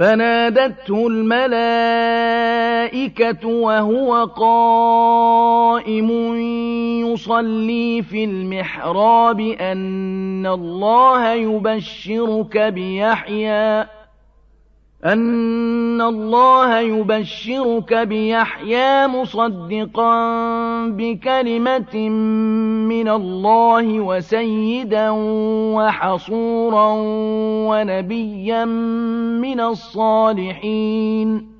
فنادته الملائكة وهو قائم يصلي في المحراب أن الله يبشرك بيحيى مصدقا بكلمة من الله وسيدا وحصورا ونبيا من الصالحين